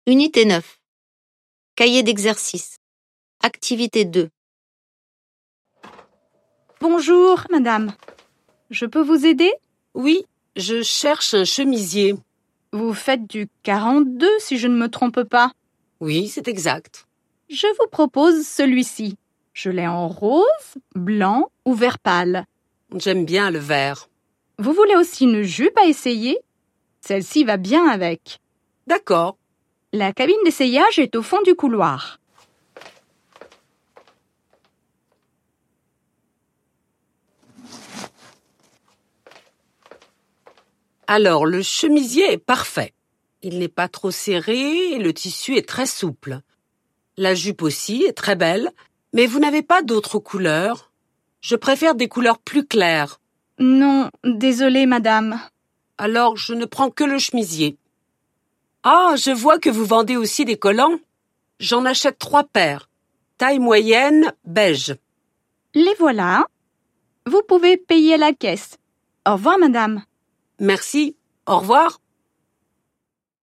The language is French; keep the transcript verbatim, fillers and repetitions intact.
Unité neuf. Cahier d'exercice. Activité deux. Bonjour, madame. Je peux vous aider? Oui, je cherche un chemisier. Vous faites du quarante-deux, si je ne me trompe pas. Oui, c'est exact. Je vous propose celui-ci. Je l'ai en rose, blanc ou vert pâle. J'aime bien le vert. Vous voulez aussi une jupe à essayer? Celle-ci va bien avec. D'accord. La cabine d'essayage est au fond du couloir. Alors, le chemisier est parfait. Il n'est pas trop serré et le tissu est très souple. La jupe aussi est très belle, mais vous n'avez pas d'autres couleurs? Je préfère des couleurs plus claires. Non, désolée, madame. Alors, je ne prends que le chemisier. Ah, je vois que vous vendez aussi des collants. J'en achète trois paires. Taille moyenne, beige. Les voilà. Vous pouvez payer à la caisse. Au revoir, madame. Merci. Au revoir.